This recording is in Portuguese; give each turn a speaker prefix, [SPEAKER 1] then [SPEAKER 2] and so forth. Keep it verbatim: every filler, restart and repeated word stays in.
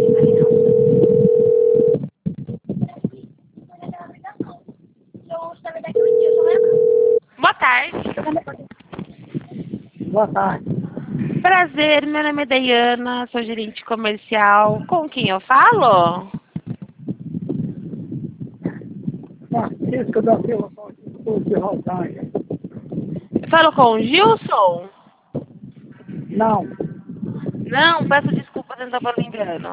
[SPEAKER 1] Boa tarde.
[SPEAKER 2] Boa tarde.
[SPEAKER 1] Prazer, meu nome é Dayana, sou gerente comercial. Com quem eu falo?
[SPEAKER 2] Francisco da Silva, Sul de Rosário.
[SPEAKER 1] Eu falo com o Gilson?
[SPEAKER 2] Não,
[SPEAKER 1] Não, peço desculpas, eu não estava lembrando.